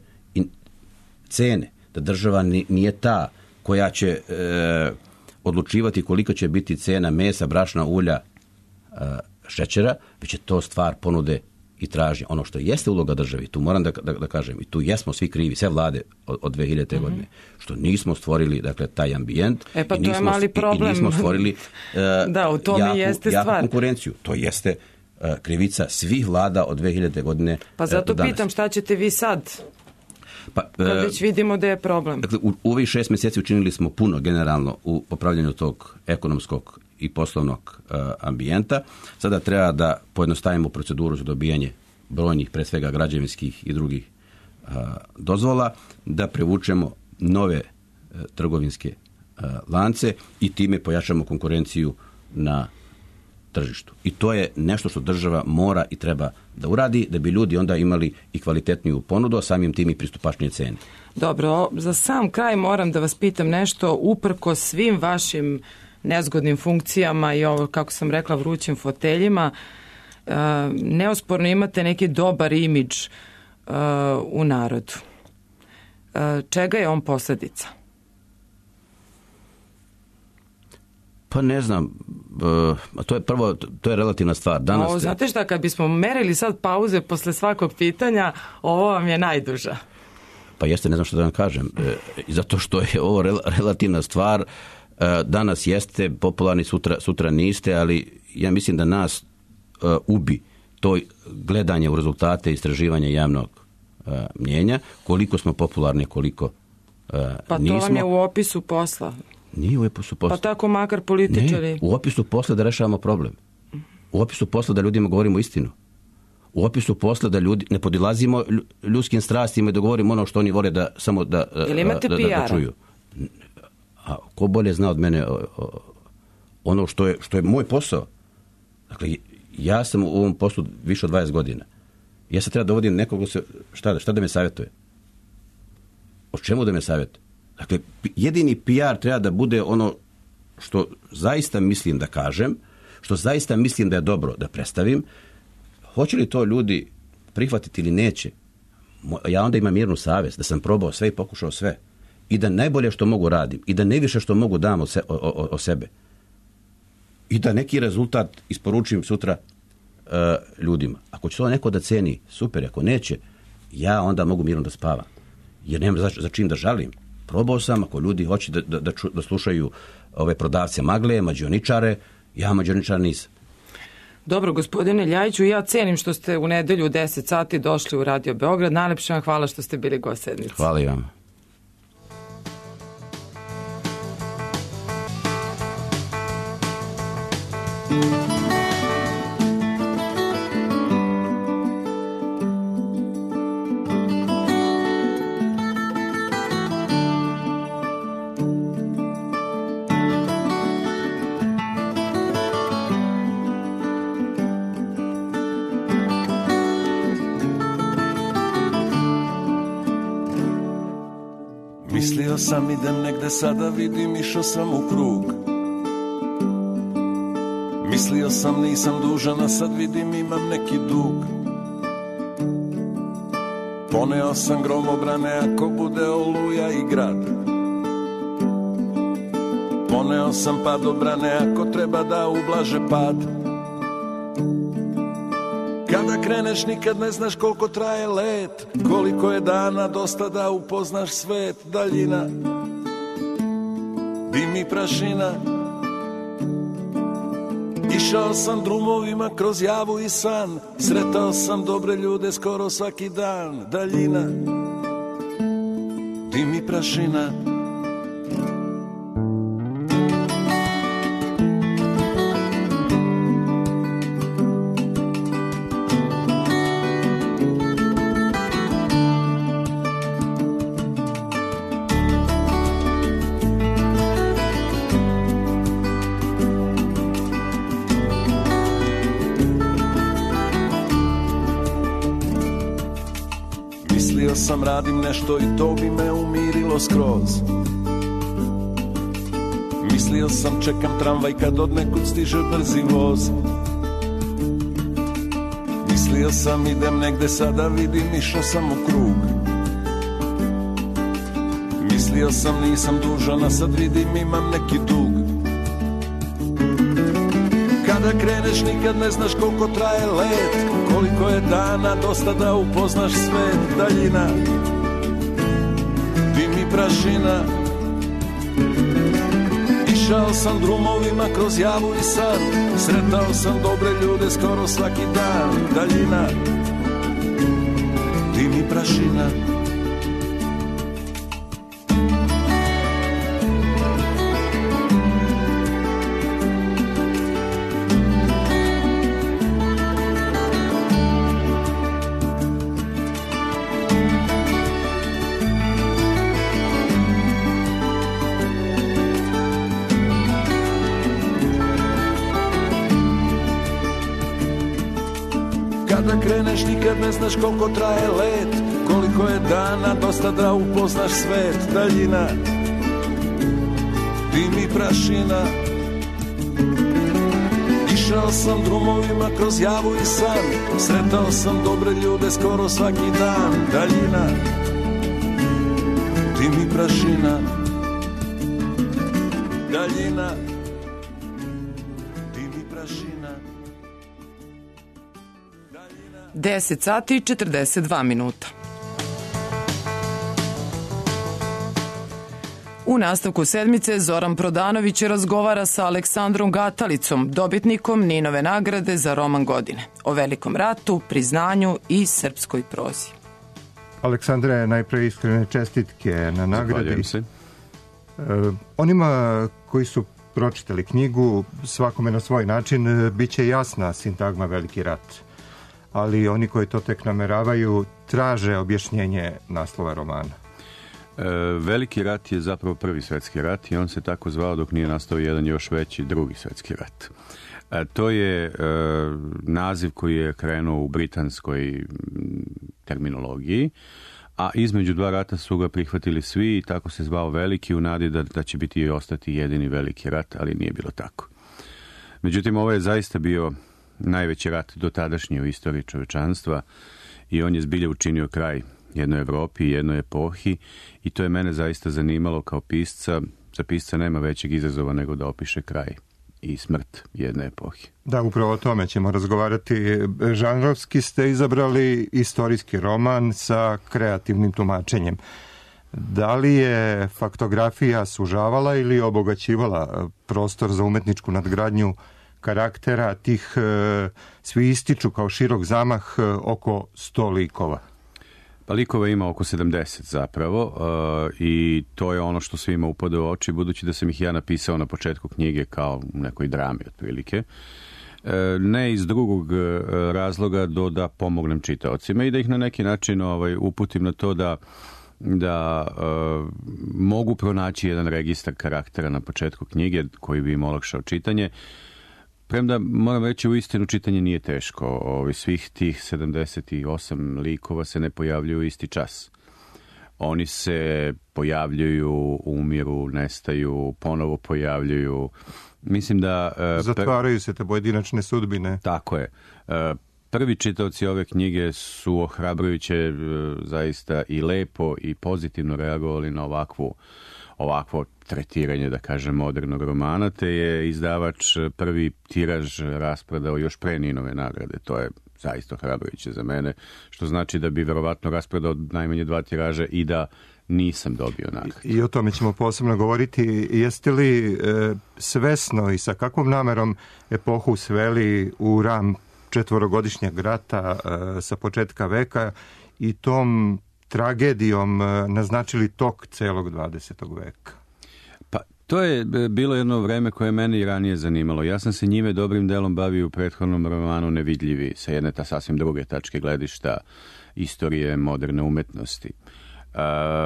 cene, da država nije ta koja će e, odlučivati koliko će biti cena mesa, brašna, ulja, e, šećera, već je to stvar ponude i tražnje. Ono što jeste uloga države, tu moram da, da, da kažem, i tu jesmo svi krivi, sve vlade od, od dve hiljadite. Mm-hmm. godine, što nismo stvorili, dakle, taj ambijent. E pa i to nismo, je mali problem. I, i nismo stvorili uh, da, u tome jaku, jeste jaku stvar. konkurenciju. To jeste uh, krivica svih vlada od dve hiljadite. godine. Pa zato uh, pitam šta ćete vi sad? Pa, uh, kad već vidimo da je problem. Dakle, u, u ovih šest mjeseci učinili smo puno generalno u popravljanju tog ekonomskog i poslovnog uh, ambijenta. Sada treba da pojednostavimo proceduru za dobijanje brojnih, pre svega građevinskih i drugih uh, dozvola, da privučemo nove uh, trgovinske uh, lance i time pojačamo konkurenciju na tržištu. I to je nešto što država mora i treba da uradi, da bi ljudi onda imali i kvalitetniju ponudu, a samim tim i pristupačnije cene. Dobro, za sam kraj moram da vas pitam nešto, uprko svim vašim nezgodnim funkcijama i ovo, kako sam rekla, vrućim foteljima, Uh, neosporno imate neki dobar imidž uh, u narodu. Uh, čega je on posljedica? Pa ne znam, uh, to je prvo, to je relativna stvar. Danas o, znate šta, kad bismo merili sad pauze posle svakog pitanja, ovo vam je najduža. Pa jeste, ne znam što da vam kažem. E, zato što je ovo rel, relativna stvar. E, danas jeste popularni, sutra, sutra niste, ali ja mislim da nas Uh, ubi to gledanje u rezultate istraživanja javnog uh, mnjenja, koliko smo popularni, koliko uh, pa nismo. Pa to vam je u opisu posla. Nije u opisu posla. Pa tako makar političari. Ne, u opisu posla da rešavamo problem. U opisu posla da ljudima govorimo istinu. U opisu posla da ljudi ne podilazimo ljudskim strastima i da govorimo ono što oni vole da samo da, ili imate da, da, da čuju. A ko bolje zna od mene o, o, ono što je, što je moj posao. Dakle, ja sam u ovom poslu više od dvadeset godina. Ja sad treba da vodim nekog, šta, šta da me savjetuje? O čemu da me savjetuje? Dakle, jedini P R treba da bude ono što zaista mislim da kažem, što zaista mislim da je dobro da predstavim. Hoće li to ljudi prihvatiti ili neće? Ja onda imam mirnu savjest da sam probao sve i pokušao sve. I da najbolje što mogu radim. I da ne više što mogu dam o, se, o, o, o sebe. I da neki rezultat isporučim sutra uh, ljudima. Ako će to neko da ceni, super. Ako neće, ja onda mogu mirno da spavam. Jer nemam za, za čim da žalim. Probao sam, ako ljudi hoće da, da, da, ču, da slušaju ove prodavce magle, mađioničare, ja mađioničar nisam. Dobro, gospodine Ljajiću, ja cenim što ste u nedelju u deset sati došli u Radio Beograd. Najlepše vam hvala što ste bili gost sednice. Hvala i vam. Mislio sam idem negde, sada vidim išao sam u krug. Mislio sam nisam dužan, a sad vidim imam neki dug. Poneo sam gromobrane ako bude oluja i grad. Poneo sam padobrane ako treba da ublaže pad. Kada kreneš nikad ne znaš koliko traje let, koliko je dana dosta da upoznaš svet. Daljina, dim i prašina. Išao sam drumovima kroz javu i san, sretao sam dobre ljude skoro svaki dan. Daljina, dim i prašina. Sam radim nešto i to bi me umirilo skroz. Mislio sam čekam tramvaj kad od nekud stiže brzi voz. Mislio sam idem negde, sada vidim išao sam u krug. Mislio sam nisam dužan, a sad vidim imam neki dug. Kada kreneš nikad ne znaš koliko traje let, koliko je dana dosta da upoznaš svet. Daljina, dim i prašina. Išao sam drumovima kroz javu i san, sretao sam dobre ljude skoro svaki dan. Daljina, dim i prašina. Kada kreneš nikad ne znaš koliko traje let, koliko je dana dosta da upoznaš svet. Daljina, dim i prašina. Išao sam drumovima kroz javu i san, sretao sam dobre ljude skoro svaki dan. Daljina, dim i prašina. Daljina, dim i prašina. deset sati i četrdeset dva minuta. U nastavku sedmice Zoran Prodanović razgovara sa Aleksandrom Gatalicom, dobitnikom Ninove nagrade za roman godine, o velikom ratu, priznanju i srpskoj prozi. Aleksandre, najpre iskrene čestitke na nagradi. Zahvaljujem se. E, onima koji su pročitali knjigu, svakome na svoj način, bit će jasna sintagma veliki rat. Ali oni koji to tek nameravaju traže objašnjenje naslova romana. E, veliki rat je zapravo prvi svetski rat i on se tako zvao dok nije nastao jedan još veći drugi svetski rat. E, to je e, naziv koji je krenuo u britanskoj terminologiji, a između dva rata su ga prihvatili svi i tako se zvao veliki u nadi da, da će biti i ostati jedini veliki rat, ali nije bilo tako. Međutim, ovo je zaista bio najveći rat do tadašnje u istoriji čovečanstva i on je zbilja učinio kraj jednoj Evropi i jednoj epohi i to je mene zaista zanimalo kao pisca. Za pisca nema većeg izazova nego da opiše kraj i smrt jedne epohi. Da, upravo o tome ćemo razgovarati. Žanrovski ste izabrali istorijski roman sa kreativnim tumačenjem. Da li je faktografija sužavala ili obogaćivala prostor za umetničku nadgradnju karaktera tih, svi ističu kao širok zamah oko sto likova? Pa likova ima oko sedamdeset zapravo i to je ono što svima upada u oči, budući da sam ih ja napisao na početku knjige kao u nekoj drami otprilike. Ne iz drugog razloga do da pomognem čitaocima i da ih na neki način ovaj, uputim na to da da uh, mogu pronaći jedan registar karaktera na početku knjige koji bi im olakšao čitanje. Premda, moram reći, u istinu čitanje nije teško. Ovi, svih tih sedamdeset osam likova se ne pojavljuju isti čas. oni se pojavljuju, umiru, nestaju, ponovo pojavljuju. Mislim da... Zatvaraju se te pojedinačne sudbine. Tako je. Prvi čitaoci ove knjige su ohrabrujuće zaista i lepo i pozitivno reagovali na ovakvu, ovakvo tretiranje, da kažem, modernog romana, te je izdavač prvi tiraž rasprodao još pre Ninove nagrade. To je zaista ohrabrujuće za mene, što znači da bi verovatno rasprodao najmanje dva tiraža i da nisam dobio nagradu. I o tome ćemo posebno govoriti. Jeste li e, svesno i sa kakvom namerom epohu sveli u ram četvorogodišnjeg rata e, sa početka veka i tom tragedijom e, naznačili tok celog dvadesetog veka? Pa to je bilo jedno vreme koje mene i ranije zanimalo. Ja sam se njime dobrim delom bavio u prethodnom romanu Nevidljivi, sa jedne ta sasvim druge tačke gledišta istorije moderne umetnosti. Uh,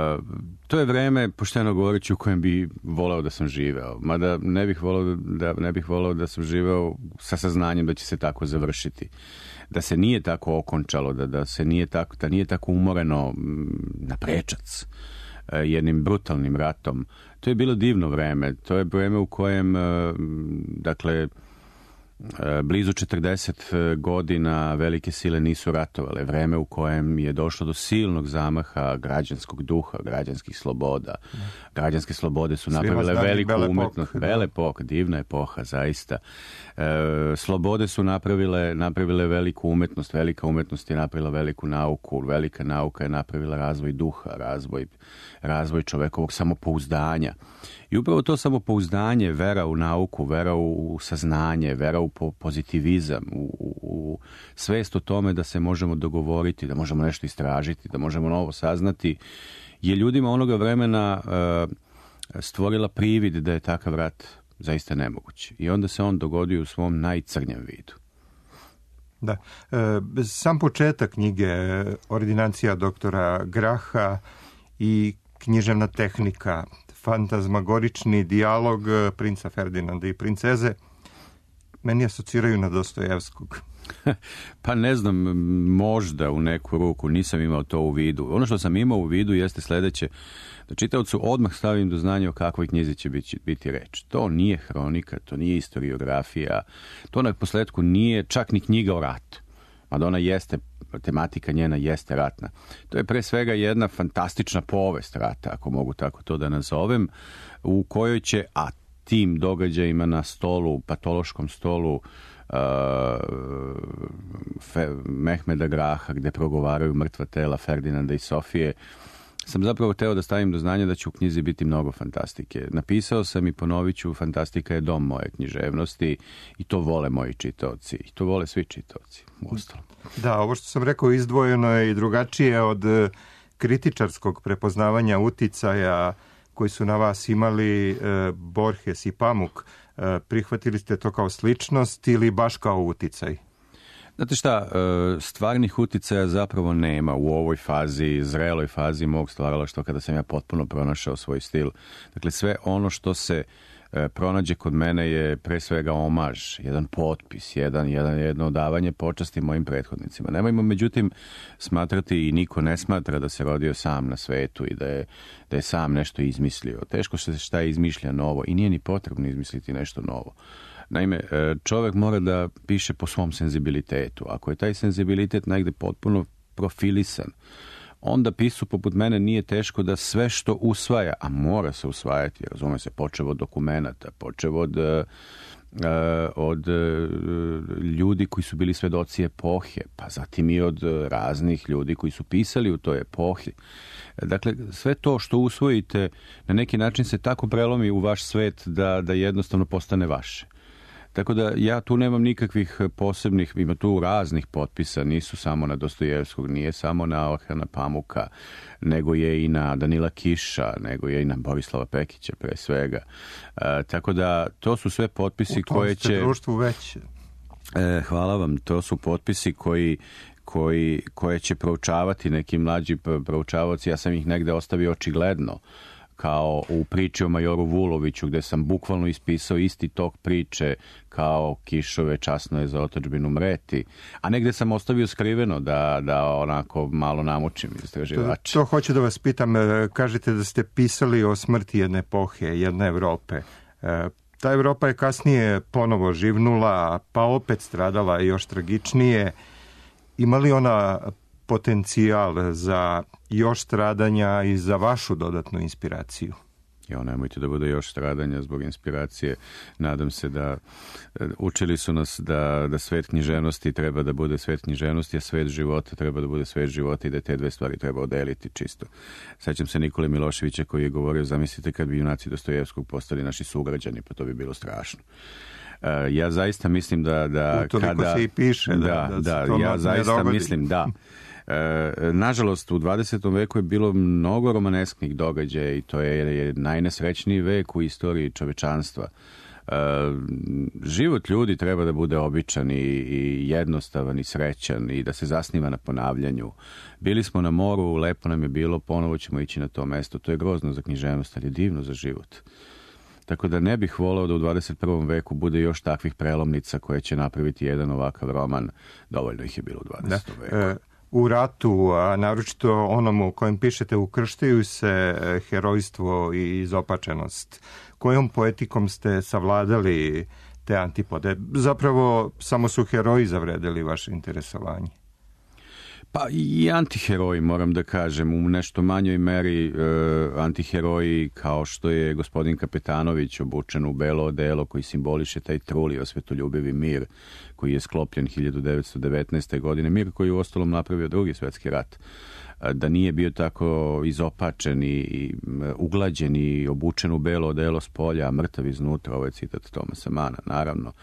to je vreme, pošteno govoreći, u kojem bi voleo da sam živeo. Mada ne bih voleo da, ne bih voleo da sam živeo sa saznanjem da će se tako završiti. Da se nije tako okončalo, da, da se nije tako, da nije tako umoreno na prečac uh, jednim brutalnim ratom. To je bilo divno vreme. To je vreme u kojem, uh, dakle, blizu četrdeset godina velike sile nisu ratovale. Vreme u kojem je došlo do silnog zamaha građanskog duha, građanskih sloboda. Građanske slobode su napravile veliku umetnost. Belle Époque, divna epoha, zaista. E, slobode su napravile, napravile veliku umetnost. Velika umetnost je napravila veliku nauku. Velika nauka je napravila razvoj duha, razvoj, razvoj čovekovog samopouzdanja. I upravo to samopouzdanje, vera u nauku, vera u saznanje, vera u pozitivizam, u, u svest o tome da se možemo dogovoriti, da možemo nešto istražiti, da možemo novo saznati, je ljudima onoga vremena uh, stvorila privid da je takav rat zaista nemoguć. I onda se on dogodio u svom najcrnjem vidu. Da. E, sam početak knjige, ordinacija doktora Graha i književna tehnika, fantazmagorični dijalog princa Ferdinanda i princeze, meni asociraju na Dostojevskog. Pa ne znam, možda u neku ruku, nisam imao to u vidu. Ono što sam imao u vidu jeste sledeće, da čitaocu odmah stavim do znanja o kakvoj knjizi će biti, biti reč. To nije hronika, to nije historiografija, to na posledku nije čak ni knjiga o ratu. Mada ona jeste, tematika njena jeste ratna. To je pre svega jedna fantastična povest rata, ako mogu tako to da nazovem, u kojoj će, a tim događajima na stolu, patološkom stolu uh, Fe, Mehmeda Graha, gde progovaraju mrtva tela Ferdinanda i Sofije, sam zapravo teo da stavim do znanja da će u knjizi biti mnogo fantastike. Napisao sam i ponovit ću, fantastika je dom moje književnosti i to vole moji čitaoci. I to vole svi čitaoci, uostalom. Da, ovo što sam rekao izdvojeno je i drugačije od kritičarskog prepoznavanja uticaja koji su na vas imali e, Borges i Pamuk. E, prihvatili ste to kao sličnost ili baš kao uticaj? Znate šta, stvarnih uticaja zapravo nema u ovoj fazi, zreloj fazi mog stvaralaštva kada sam ja potpuno pronašao svoj stil. Dakle, sve ono što se pronađe kod mene je pre svega omaž, jedan potpis, jedan, jedan, jedno odavanje počasti mojim prethodnicima. Nemojmo, međutim, smatrati i niko ne smatra da se rodio sam na svetu i da je, da je sam nešto izmislio. Teško se šta je izmišlja novo i nije ni potrebno izmisliti nešto novo. Naime, čovjek mora da piše po svom senzibilitetu. Ako je taj senzibilitet negde potpuno profilisan, onda pisu poput mene nije teško da sve što usvaja, a mora se usvajati, razume se, počev od dokumenata, počev od, od ljudi koji su bili svedoci epohe, pa zatim i od raznih ljudi koji su pisali u toj epohi. Dakle, sve to što usvojite na neki način se tako prelomi u vaš svet da, da jednostavno postane vaše. Tako da ja tu nemam nikakvih posebnih, ima tu raznih potpisa, nisu samo na Dostojevskog, nije samo na Orhana Pamuka, nego je i na Danila Kiša, nego je i na Borislava Pekića pre svega. E, tako da to su sve potpisi koje će... U tom ste društvu već. E, hvala vam, to su potpisi koji... Koji, koje će proučavati neki mlađi proučavaoci, ja sam ih negde ostavio očigledno kao u priči o majoru Vuloviću, gde sam bukvalno ispisao isti tok priče kao Kišove časno je za otadžbinu mreti, a negde sam ostavio skriveno da, da onako malo namučim istraživače. To, to hoću da vas pitam, kažete da ste pisali o smrti jedne epohe, jedne Evrope. Ta Evropa je kasnije ponovo živnula, pa opet stradala još tragičnije. Ima li ona potencijal za još stradanja i za vašu dodatnu inspiraciju? Jo, nemojte da bude još stradanja zbog inspiracije. Nadam se da učili su nas da, da svet književnosti treba da bude svet književnosti, a svet života treba da bude svet života i da te dve stvari treba odeliti čisto. Sećam se Nikole Miloševića koji je govorio, zamislite kad bi junaci Dostojevskog postali naši sugrađani, pa to bi bilo strašno. Uh, ja zaista mislim da... da kada, se i piše. Da, da, da, da ja zaista mislim da... E, nažalost, u dvadesetom veku je bilo mnogo romanesknih događaja i to je, je najnesrećniji vek u istoriji čovečanstva. E, život ljudi treba da bude običan i, i jednostavan i srećan i da se zasniva na ponavljanju. Bili smo na moru, lepo nam je bilo, ponovo ćemo ići na to mesto. To je grozno za književnost, ali je divno za život. Tako da ne bih voleo da u dvadeset prvom veku bude još takvih prelomnica koje će napraviti jedan ovakav roman. Dovoljno ih je bilo u dvadesetom veku. E, u ratu, a naročito onom u kojem pišete, ukrštaju se herojstvo i izopačenost. Kojom poetikom ste savladali te antipode? Zapravo, samo su heroji zavredeli vaše interesovanje. Pa i antiheroji, moram da kažem, u nešto manjoj meri e, antiheroji kao što je gospodin Kapetanović obučen u belo odelo koji simboliše taj truli osvetoljubivi mir koji je sklopljen hiljadu devetsto devetnaeste. godine, mir koji je u ostalom napravio Drugi svetski rat. Da nije bio tako izopačen i uglađen i obučen u belo odelo s polja, a mrtav iznutra, ovo je citat Tomasa Mana, naravno,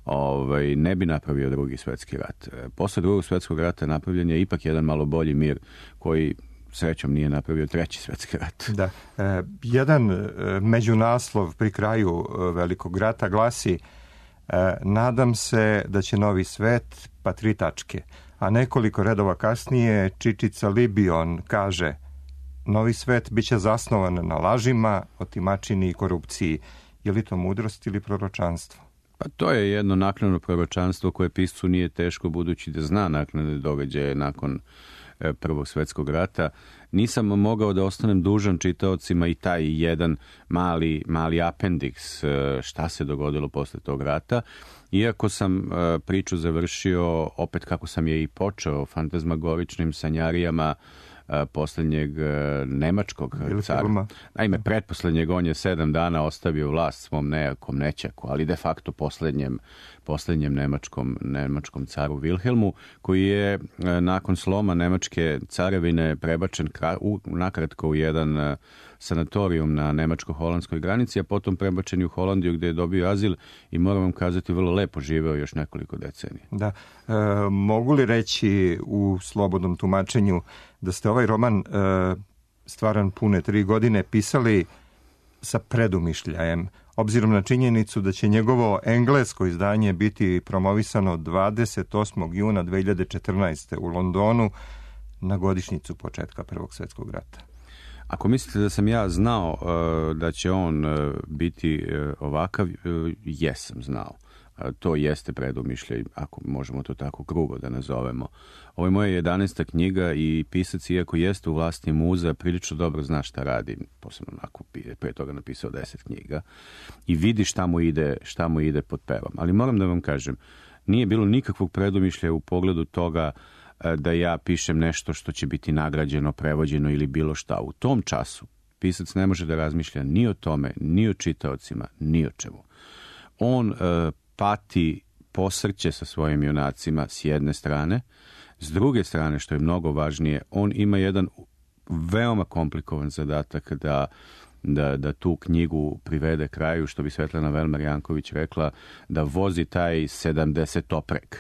ovaj, ne bi napravio Drugi svetski rat. Posle Drugog svetskog rata napravljen je ipak jedan malo bolji mir koji srećom nije napravio Treći svetski rat. Da. E, jedan e, međunaslov pri kraju e, Velikog rata glasi e, nadam se da će novi svet, pa tri tačke. A nekoliko redova kasnije Čičica Libion kaže novi svet biće zasnovan na lažima, otimačini i korupciji. Je li to mudrost ili proročanstvo? Pa to je jedno naknadno proročanstvo koje piscu nije teško budući da zna naknadne događaje nakon Prvog svetskog rata. Nisam mogao da ostanem dužan čitaocima i taj jedan mali, mali apendiks šta se dogodilo posle tog rata. Iako sam priču završio opet kako sam je i počeo, fantazmagoričnim sanjarijama poslednjeg nemačkog cara. Naime, pretposlednjeg on je sedam dana ostavio vlast svom nejakom nećaku, ali de facto poslednjem, poslednjem nemačkom, nemačkom caru Wilhelmu, koji je nakon sloma nemačke carevine prebačen u, nakratko u jedan sanatorijum na nemačko-holandskoj granici, a potom prebačen u Holandiju gde je dobio azil i moram vam kazati vrlo lepo živeo još nekoliko decenija. Da. E, mogu li reći u slobodnom tumačenju da ste ovaj roman e, stvaran pune tri godine pisali sa predumišljajem, obzirom na činjenicu da će njegovo englesko izdanje biti promovisano dvadeset osmog juna dve hiljade četrnaeste. u Londonu na godišnjicu početka Prvog svetskog rata? Ako mislite da sam ja znao uh, da će on uh, biti uh, ovakav, uh, jesam znao. Uh, to jeste predumišljaj, ako možemo to tako grubo da nazovemo. Ovo je moja jedanaesta knjiga i pisac, iako jeste u vlasti muza, prilično dobro zna šta radi. Posebno onako pre toga napisao deset knjiga i vidi šta mu ide, šta mu ide pod perom. Ali moram da vam kažem, nije bilo nikakvog predumišljaja u pogledu toga da ja pišem nešto što će biti nagrađeno, prevođeno ili bilo šta. U tom času pisac ne može da razmišlja ni o tome, ni o čitaocima, ni o čemu. On e, pati posrće sa svojim junacima s jedne strane, s druge strane, što je mnogo važnije, on ima jedan veoma komplikovan zadatak da Da, da tu knjigu privede kraju, što bi Svetlana Velmar Janković rekla, da vozi taj sedamdesetopreg.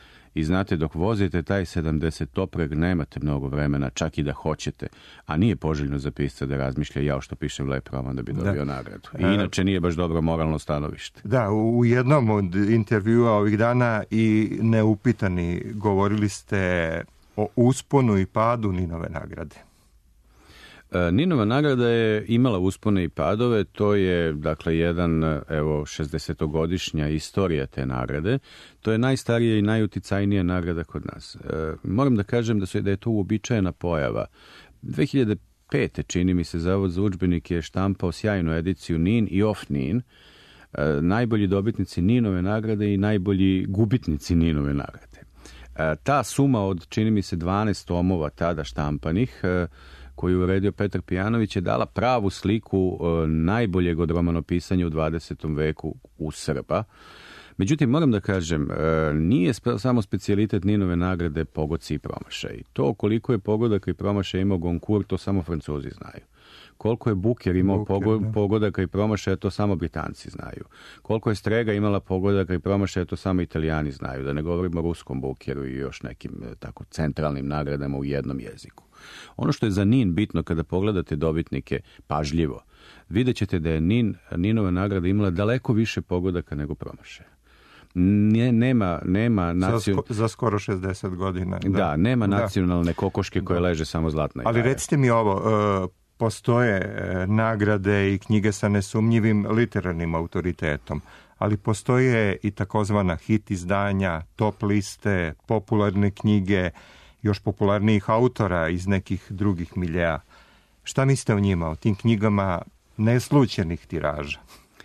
I znate, dok vozite taj sedamdesetopreg, nemate mnogo vremena, čak i da hoćete. A nije poželjno za pisca da razmišlja ja što pišem lep roman da bi dobio da. nagradu. I inače nije baš dobro moralno stanovište. Da, u jednom od intervjua ovih dana i neupitani govorili ste o usponu i padu Ninove nagrade. Ninova nagrada je imala uspone i padove, to je dakle jedan evo šezdesetogodišnja istorija te nagrade. To je najstarija i najuticajnija nagrada kod nas. E, moram da kažem da, su, da je to uobičajena pojava. dve hiljade pete čini mi se Zavod za udžbenike je štampao sjajnu ediciju Nin i Off Nin, e, najbolji dobitnici Ninove nagrade i najbolji gubitnici Ninove nagrade. E, ta suma od čini mi se dvanaest tomova tada štampanih, e, koju je uredio Petar Pijanović, je dala pravu sliku e, najboljeg od romanopisanja u dvadesetom veku u Srba. Međutim, moram da kažem, e, nije sp- samo specijalitet Ninove nagrade pogodci i promašaj. To koliko je pogodaka i promašaja imao Goncourt, to samo Francuzi znaju. Koliko je Buker imao Buker, pogo- pogodaka i promašaja, to samo Britanci znaju. Koliko je Strega imala pogodaka i promašaja, to samo Italijani znaju. Da ne govorimo o ruskom Bukeru i još nekim tako centralnim nagradama u jednom jeziku. Ono što je za Nin bitno kada pogledate dobitnike pažljivo, vidjet ćete da je Nin, Ninova nagrada imala daleko više pogodaka nego promašaja. Ne, nema, nema nacio... za, sko- za skoro šezdeset godina. Da, da nema nacionalne da. kokoške koje da. leže samo zlatna Ali jaja. recite mi ovo, uh, postoje uh, nagrade i knjige sa nesumnjivim literarnim autoritetom, ali postoje i takozvana hit izdanja, top liste, popularne knjige, još popularnijih autora iz nekih drugih miljeja. Šta mislite o njima, o tim knjigama neslućenih tiraža?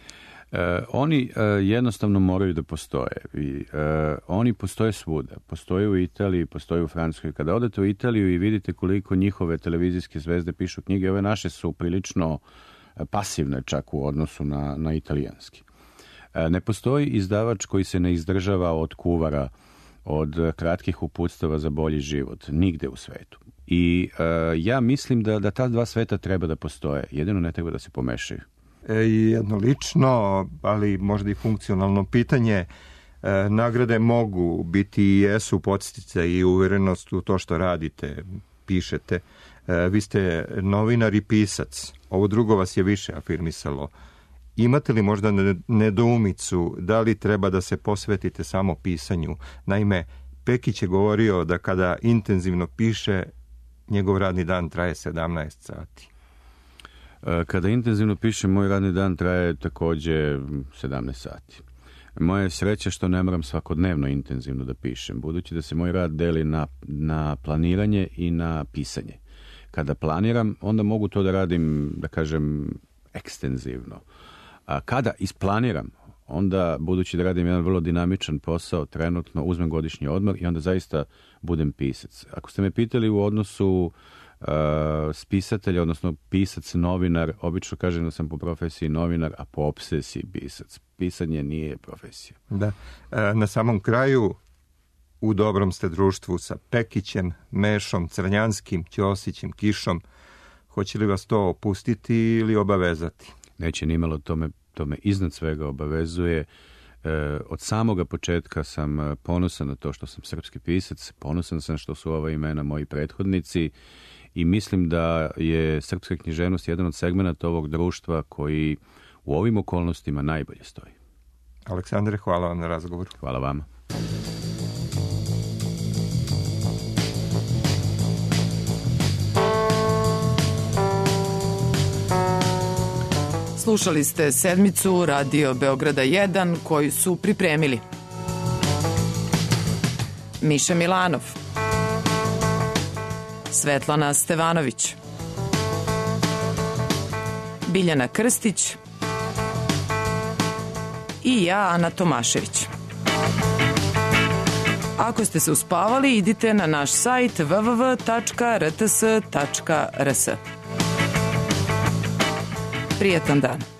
E, oni e, jednostavno moraju da postoje. I, e, oni postoje svuda. Postoje u Italiji, postoje u Francuskoj. Kada odete u Italiju i vidite koliko njihove televizijske zvezde pišu knjige, ove naše su prilično pasivne čak u odnosu na, na italijanski. E, ne postoji izdavač koji se ne izdržava od kuvara, od kratkih uputstava za bolji život, nigde u svetu. I e, ja mislim da, da ta dva sveta treba da postoje. Jedino ne treba da se pomešaju. E, jedno lično, ali možda i funkcionalno pitanje, e, nagrade mogu biti i jesu podsticaj i uverenost u to što radite, pišete. E, vi ste novinar i pisac. Ovo drugo vas je više afirmisalo. Imate li možda nedoumicu da li treba da se posvetite samo pisanju? Naime, Pekić je govorio da kada intenzivno piše, njegov radni dan traje sedamnaest sati. Kada intenzivno pišem, moj radni dan traje takođe sedamnaest sati. Moja je sreća što ne moram svakodnevno intenzivno da pišem, budući da se moj rad deli na, na planiranje i na pisanje. Kada planiram, onda mogu to da radim, da kažem, ekstenzivno. A kada isplaniram, onda, budući da radim jedan vrlo dinamičan posao, trenutno uzmem godišnji odmor i onda zaista budem pisac. Ako ste me pitali u odnosu uh, spisatelja, odnosno pisac, novinar, obično kažem da sam po profesiji novinar, a po opsesiji pisac. Pisanje nije profesija. Da. E, na samom kraju, u dobrom ste društvu sa Pekićem, Mešom, Crnjanskim, Ćosićem, Kišom. Hoće li vas to opustiti ili obavezati? Neće nimalo, to me, to me iznad svega obavezuje. E, od samoga početka sam ponosan na to što sam srpski pisac, ponosan sam što su ova imena moji prethodnici i mislim da je srpska književnost jedan od segmenata ovog društva koji u ovim okolnostima najbolje stoji. Aleksandre, hvala vam na razgovoru. Hvala vama. Slušali ste sedmicu Radio Beograda jedan koju su pripremili Miša Milanov, Svetlana Stevanović, Biljana Krstić i ja, Ana Tomašević. Ako ste se uspavali, idite na naš sajt w w w tačka r t s tačka r s. Prijetan dan.